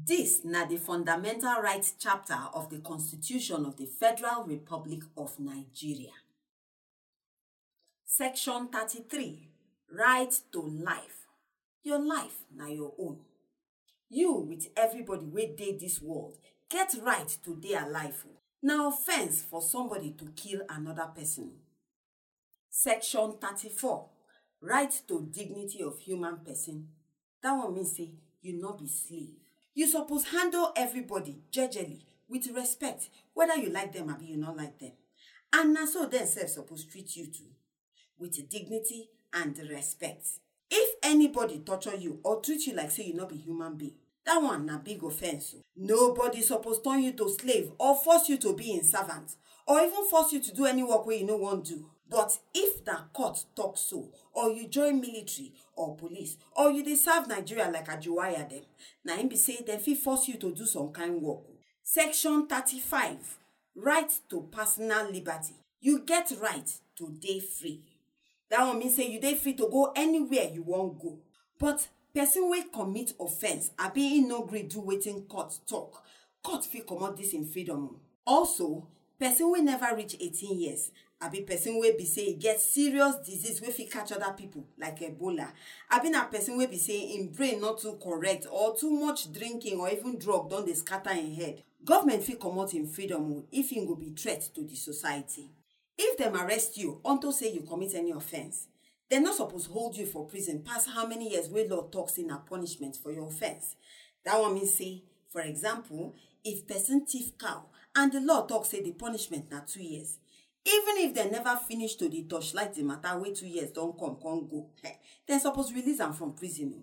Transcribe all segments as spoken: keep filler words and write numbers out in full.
This na the Fundamental Rights chapter of the Constitution of the Federal Republic of Nigeria. Section thirty-three. Right to life. Your life na your own. You with everybody wey dey this world get right to dey alive. Na offense for somebody to kill another person. Section thirty-four. Right to dignity of human person. That one mean say you no be slave. You suppose handle everybody jejely with respect, whether you like them or you not like them. And na so dem sef suppose treat you too, with dignity and respect. If anybody torture you or treat you like say you not be human being, that one na big offense. Nobody suppose turn you to slave or force you to be in servant, or even force you to do any work where you no want do. But if the court talk so, or you join military or police, or you dey serve Nigeria like Ajuwaya dem, na im be say dem fit force you to do some kind work. Section thirty-five. Right to personal liberty. You get right to dey free. That one mean say you dey free to go anywhere you wan go. But person wey commit offense abi e no gree do wetin court talk, court fit comot dis im freedom. Also, person wey never reach eighteen years, abi person wey be say e get serious disease wey fit catch other people like Ebola, abi na person wey be say im brain not too correct or too much drinking or even drug don dey scatter im head, government fit comot im freedom if im go be threat to the society. If dem arrest you unto say you commit any offense, dem no suppose hold you for prison pass how many years wey law talk say na punishment for your offense. That one mean say, for example, if person thief cow and the law talk say the punishment na two years, even if dem never finish to dey torchlight the matter wey two years don come come go, dem suppose release am from prison.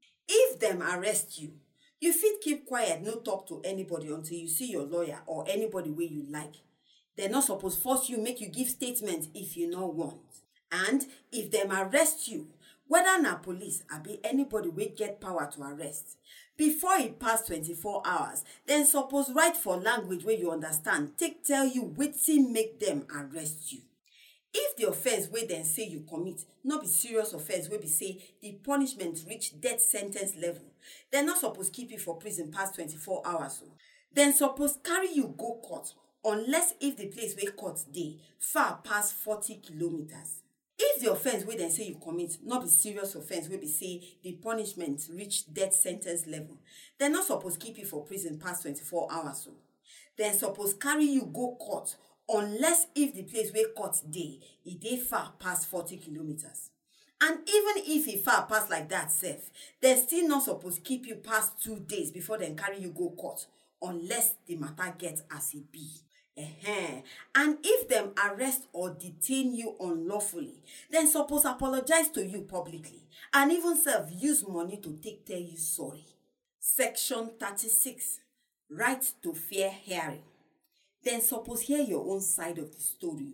If dem arrest you, you fit keep quiet, no talk to anybody until you see your lawyer or anybody wey you like. Dem no suppose force you make you give statement if you no want. And if dem arrest you, whether na police abi anybody wey get power to arrest, before e pass twenty-four hours, dem suppose write for language wey you understand take tell you wetin make dem arrest you. If the offense wey dem say you commit no be serious offense wey be say the punishment reach death sentence level, dem no suppose keep you for prison pass twenty-four hours. Dem suppose carry you go court, unless if the place wey court dey far pass forty kilometers. If the offense wey dem say you commit no be serious offense wey be say the punishment reach death sentence level, dem no suppose keep you for prison pass twenty-four hours. Dem suppose carry you go court, unless if the place wey court dey e dey far pass forty kilometers. And even if e far pass like that sef, dem still no suppose keep you pass two days before dem carry you go court, unless the matter get as e be. Uh-huh. And if them arrest or detain you unlawfully, then suppose apologize to you publicly and even self use money to take tell you sorry. Section thirty-six. Right to fair hearing. Then suppose hear your own side of the story.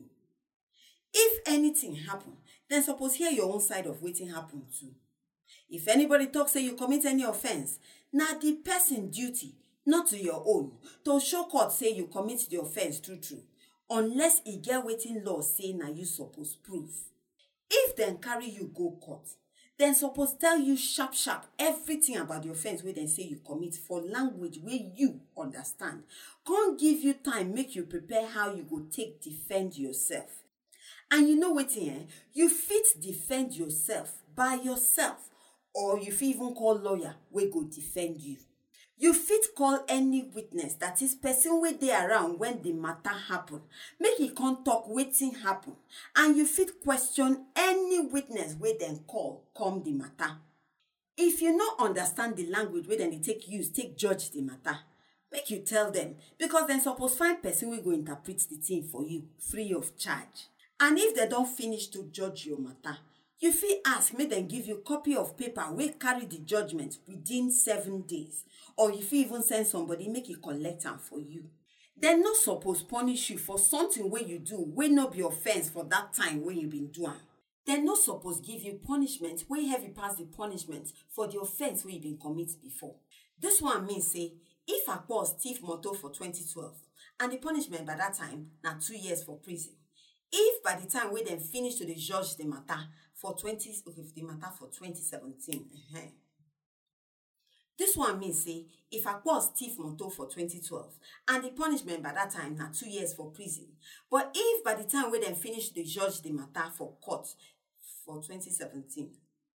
If anything happen, then suppose hear your own side of wetin happen too. If anybody talk say you commit any offense, na the person duty, not to your own, to show court say you commit the offense true true, unless e get wetin law say na you suppose prove. If dem carry you go court, dem suppose tell you sharp sharp everything about the offense wey dem say you commit for language wey you understand. Come give you time make you prepare how you go take defend yourself. And you know wetin eh? You fit defend yourself by yourself, or you fit even call lawyer wey go defend you. You fit call any witness, that is person wey dey around when the matter happen, make e come talk wetin happen, and you fit question any witness wey dem call come the matter. If you no understand the language wey dem dey take use take judge the matter, make you tell them, because dem suppose find person wey go interpret the thing for you free of charge. And if dem don finish to judge your matter, you fit ask make dem give you copy of paper wey carry the judgment within seven days. Or you fit even send somebody make e collect am for you. Dem no suppose punish you for something wey you do wey no be offense for that time wey you been do am. Dem no suppose give you punishment wey heavy pass the punishment for the offense wey you been commit before. This one mean say, if Akpos thief motor for twenty twelve and the punishment by that time na two years for prison, if by the time wey dem finish to dey judge the matter for twenty okay the matter for twenty seventeen, uh-huh, Dis one mean say if Akpos thief motor for twenty twelve and the punishment by that time na two years for prison, but if by the time wey dem finish dey judge the matter for court for twenty seventeen,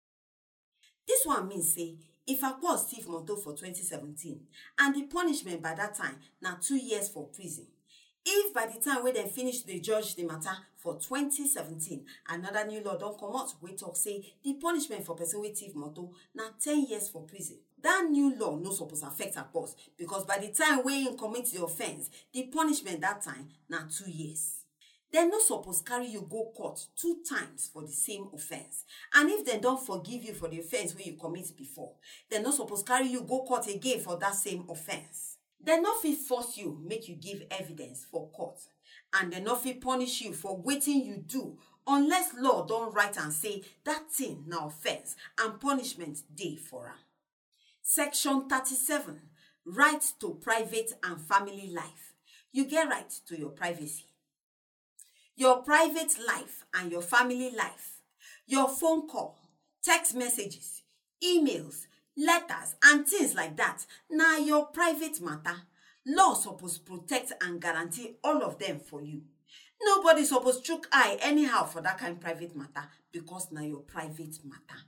dis one mean say if Akpos thief motor for twenty seventeen and the punishment by that time na two years for prison, if by the time wey dem finish dey judge the matter for twenty seventeen, another new law don comot wey talk say the punishment for person wey thief motor na ten years for prison, that new law no suppose affect Akpos because by the time wey im commit the offence, the punishment that time na two years. Dem no suppose carry you go court two times for the same offence. And if dem don forgive you for the offence wey you commit before, dem no suppose carry you go court again for that same offence. Dem no fit force you make you give evidence for court, and dem no fit punish you for wetin you do unless law don write am say that thing na offence and punishment dey for am. Section thirty-seven, right to private and family life. You get right to your privacy. Your private life and your family life, your phone call, text messages, emails, letters and things like that na your private matter. Law suppose protect and guarantee all of them for you. Nobody suppose chook eye anyhow for that kind private matter because na your private matter.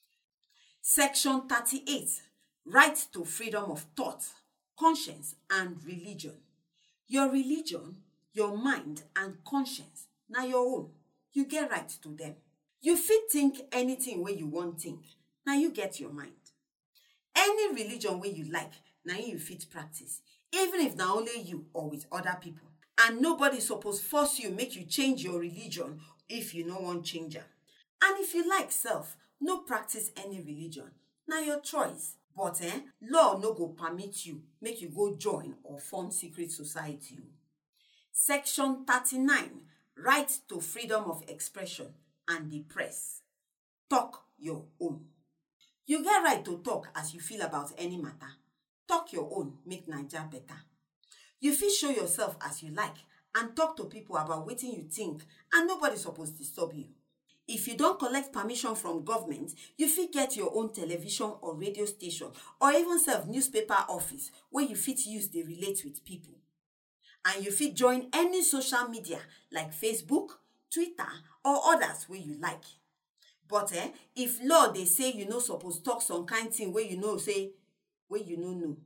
Section thirty-eight, right to freedom of thought, conscience and religion. Your religion, your mind and conscience na your own. You get right to them. You fit think anything wey you wan think. Na you get your mind. Any religion wey you like, na you fit practice, even if na only you or with other people. And nobody suppose force you make you change your religion if you no wan change am. And if you like self, no practice any religion. Na your choice. But eh, law no go permit you make you go join or form secret society. Section thirty-nine, right to freedom of expression and the press. Talk your own. You get right to talk as you feel about any matter. Talk your own, make Naija better. You fit show yourself as you like and talk to people about wetin you think, and nobody suppose disturb you. If you don't collect permission from government, you fit get your own television or radio station or even self newspaper office where you fit use dey relate with people. And you fit join any social media like Facebook, Twitter or others wey you like. But eh, if law dey say you no suppose talk some kind thing wey you know say, wey you no know.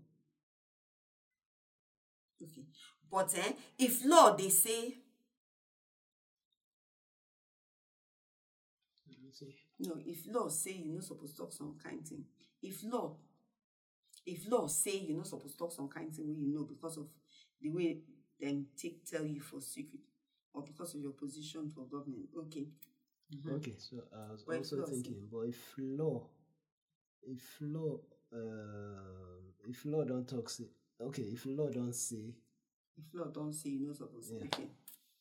Okay. But eh, if law dey say, no, if law say you no suppose talk some kind thing, if law, if law say you no suppose talk some kind thing wey you know because of the way dem take tell you for secret or because of your position for government, okay. Mm-hmm. Okay, so I was but also thinking, say, but if law, if law, uh, if law don't talk, say, okay, if law don't say, if law don't say you no suppose, yeah. Okay.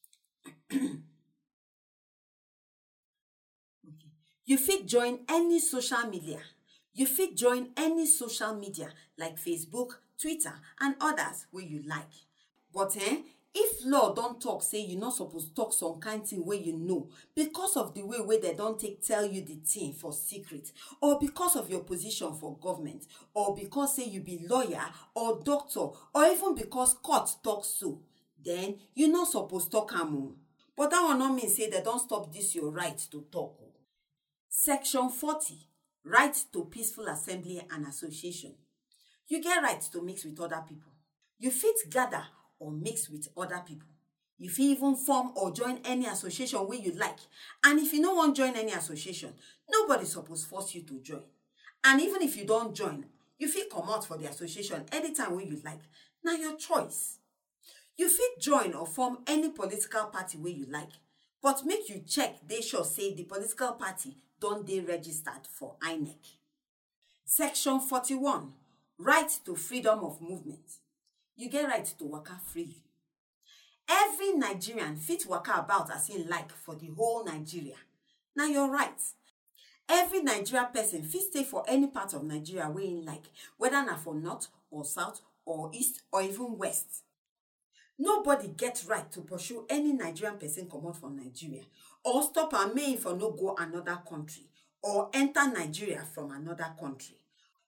Okay. You fit join any social media. You fit join any social media like Facebook, Twitter, and others where you like. But eh, if law don't talk, say you not supposed to talk some kind thing where you know because of the way where they don't take tell you the thing for secret, or because of your position for government, or because say you be lawyer or doctor, or even because court talk so, then you not supposed to talk am. But that one not mean say they don't stop this your right to talk. Section forty, right to peaceful assembly and association. You get right to mix with other people. You fit gather or mix with other people. You fit even form or join any association where you like. And if you no want join any association, nobody suppose force you to join. And even if you don't join, you fit come out for the association anytime when you like. Now your choice. You fit join or form any political party where you like. But make you check, they sure say the political party don't they registered for I N E C. Section forty-one, right to freedom of movement. You get right to waka freely. Every Nigerian fit waka about as in like for the whole Nigeria. Now your right. Every Nigeria person fit stay for any part of Nigeria where in like, whether na for north or south or east or even west. Nobody get right to pursue any Nigerian person come out from Nigeria or stop am make for no go another country or enter Nigeria from another country.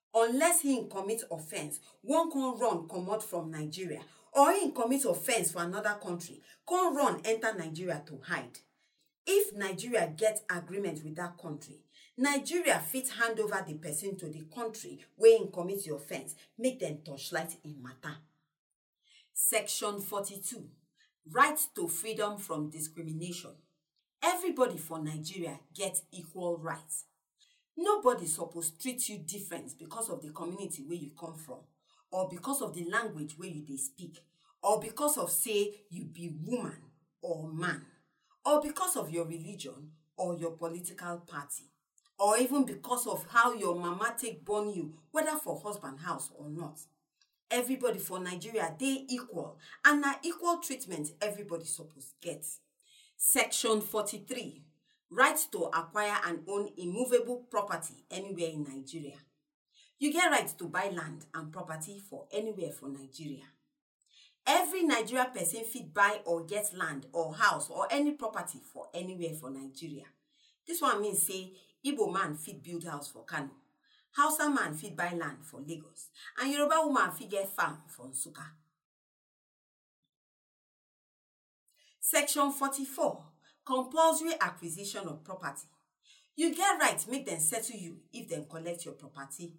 unless he commit offence, one can run comot from Nigeria, or he commit offence for another country, can run enter Nigeria to hide. If Nigeria get agreement with that country, Nigeria fit hand over the person to the country where he commit the offence, make them torchlight in matter. Section forty-two. Right to freedom from discrimination. Everybody for Nigeria get equal rights. Nobody suppose treat you different because of the community where you come from, or because of the language where you dey speak, or because of say you be woman or man, or because of your religion or your political party, or even because of how your mama take born you, whether for husband house or not. Everybody for Nigeria dey equal, and na equal treatment everybody suppose get. Section forty-three. Right to acquire and own immovable property anywhere in Nigeria. You get right to buy land and property for anywhere for Nigeria. Every Nigeria person fit buy or get land or house or any property for anywhere for Nigeria. This one means say Igbo man fit build house for Kano, Hausa man fit buy land for Lagos, and Yoruba woman fit get farm for Nsukka. Section forty-four. Compulsory acquisition of property. You get right make them settle you if them collect your property.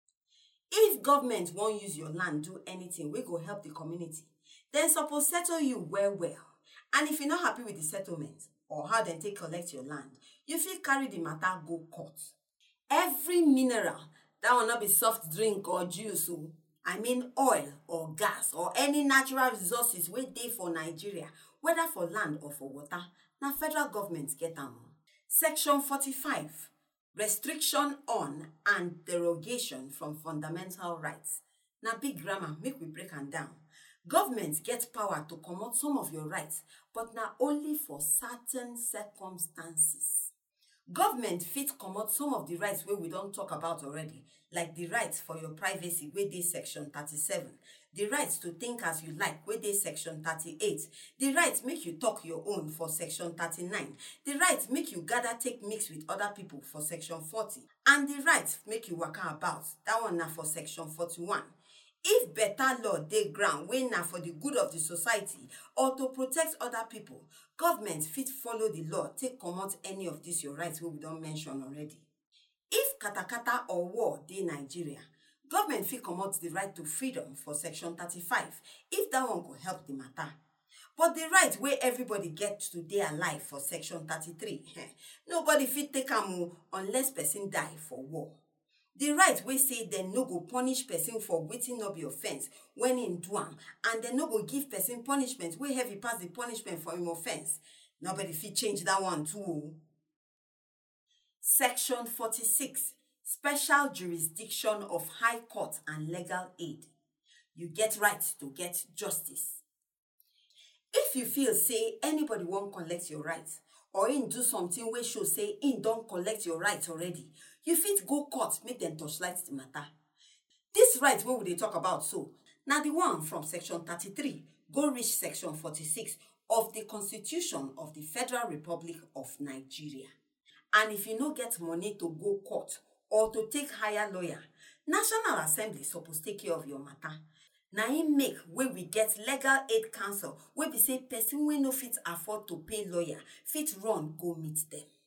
If government won't use your land do anything wey go help the community, then suppose settle you well well. And if you're not happy with the settlement or how them take collect your land, you fit carry the matter go court. Every mineral, that will not be soft drink or juice, o, I mean oil or gas or any natural resources wey dey for Nigeria, whether for land or for water, na federal government get am. Section forty-five. Restriction on and derogation from fundamental rights. Na big grammar, make we break am down. Government get power to comot some of your rights, but na only for certain circumstances. Government fit comot some of the rights wey we don talk about already, like the right for your privacy wey dey section thirty-seven, the right to think as you like wey dey section thirty-eight, the right make you talk your own for section thirty-nine, the right make you gather take mix with other people for section forty, and the right make you waka about, that one na for section forty-one. If better law dey ground wey na for the good of the society or to protect other people, government fit follow the law take comot any of these your rights wey we don mention already. If katakata or war dey Nigeria, government fit comot the right to freedom for section thirty-five if that one go help the matter. But the right wey everybody get to dey alive for section thirty-three, nobody fit take am unless person die for war. The right wey say dem no go punish person for wetin no be offence when im do am, and dem no go give person punishment wey heavy pass the punishment for im offence, nobody fit change that one too. Section forty-six. Special jurisdiction of High Court and legal aid. You get right to get justice. If you feel say anybody won't collect your rights, or in do something wey show say in don't collect your rights already, you fit go court make them torchlight the matter. This right wey we dey talk about so, na the one from section thirty-three go reach section forty-six of the Constitution of the Federal Republic of Nigeria. And if you no get money to go court or to take hire lawyer, National Assembly suppose take care of your matter. Na im make wey we get legal aid council wey be say person wey no fit afford to pay lawyer fit run go meet them.